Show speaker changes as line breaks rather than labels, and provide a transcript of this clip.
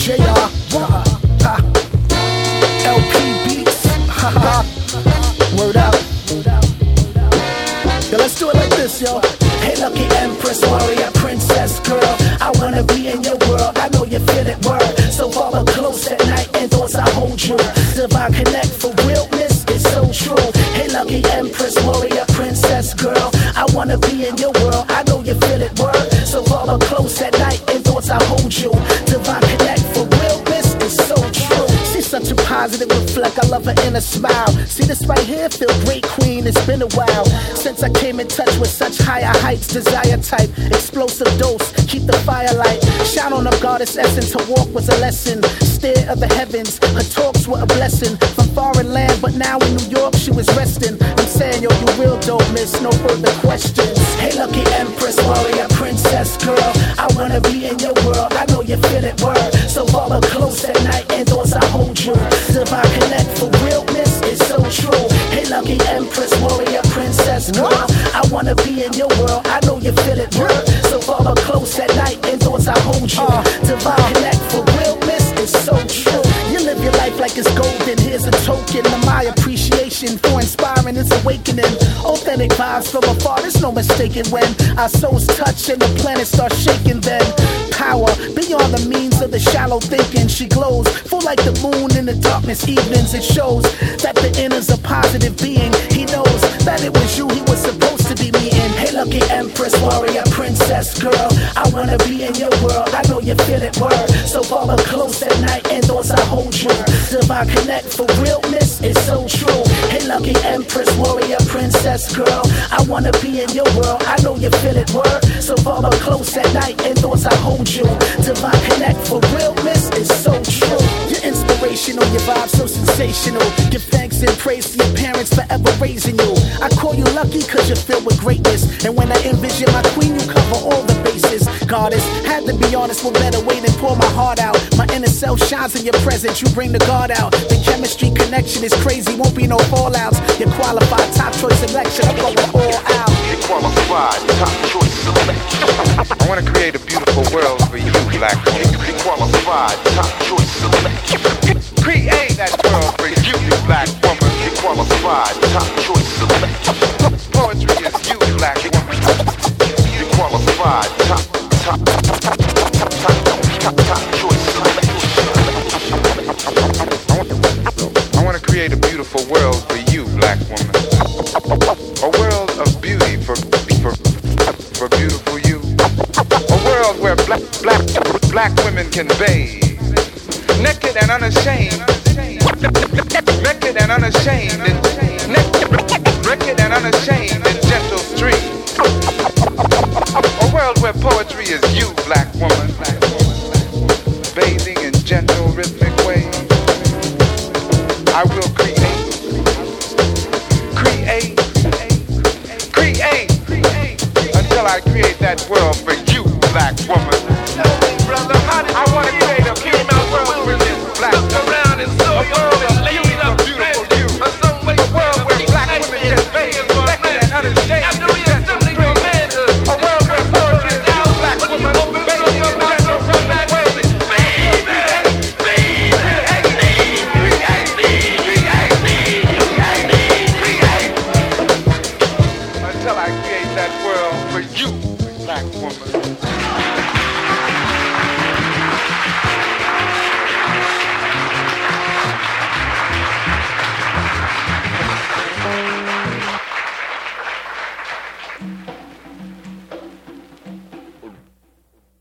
JR, LP Beats, word up. Yo, let's do it like this, yo. Hey, lucky empress, warrior, princess, girl, I wanna be in your world, I know you feel it, word. So follow close at night and thoughts I hold you. Divine connect for realness, it's so true. Hey, lucky empress, warrior, princess, girl, I wanna be in your world, I know you feel it, word. So follow close at night and thoughts I hold you. Divine connect for realness, it's so true. She's such a positive reflect, I love her inner smile. See this right here, feel great, queen, it's been a while since I came in touch with such higher heights. Desire type, explosive dose, keep the firelight. Shout on a goddess essence, her walk was a lesson. Stare of the heavens, her talks were a blessing. From foreign land, but now in New York she was resting. I'm saying, yo, you real dope, miss, no further questions. Hey, lucky empress, warrior, princess, girl, I wanna be in your world, I know you feel it, word. So follow close at night and thoughts I hold you. Divine connect for realness, it's so true. Hey, lucky empress, warrior, princess, girl, I wanna be in your world, I know you feel it, word. So follow close at night and thoughts I hold you. Divine connect for realness, it's so true. You live your life like it's golden, here's a token of my appreciation for inspiring this awakening. Authentic vibes from afar, there's no mistaking when our souls touch and the planet starts shaking. Then power beyond the means of the shallow thinking. She glows full like the moon in the darkness evenings. It shows that the inner's a positive being. He knows that it was you he was supposed to be meeting. Hey, lucky empress, warrior, princess, girl, I wanna be in your world, I know you feel it, word. So follow close at night and thoughts I hold you. Divine connect for realness, it's so true. Hey, lucky empress, warrior, princess, girl, I wanna be in your world, I know you feel it, word. So follow close at night and thoughts I hold you. Divine connect for realness, it's so true. You're inspirational, your vibe so sensational. Give thanks and praise to your parents forever raising you. I call you lucky cause you're filled with greatness. And when I envision my queen, you cover all the bases. Goddess, had to be honest, what better way than pour my heart out. My inner self shines in your presence, you bring the God out. The chemistry connection is crazy, won't be no fallouts. You're qualified, top choice selection, I'm going all out.
You're qualified, top choice selection. I wanna create a beautiful world for you, black woman. You're qualified, top choice selection. Create that world for you, black woman. You're qualified, top choice selection. Poetry is you, black woman. You're qualified, top choice selection. I want to create a beautiful world for you, black woman. A world of beauty for beautiful you. A world where black women can bathe, naked and unashamed. Naked and unashamed. Naked and unashamed in gentle streams. A world where poetry is you, black woman, bathing in gentle rhythmic waves. I will create until I create that world for you, black woman. Brother, I want to create a female world for this black woman. A world of beauty for beautiful you. A world where black women can bathe naked and unashamed. A world where poetry is you, black woman, bathing in gentle rhythmic waves. Until I create that world for you, black woman.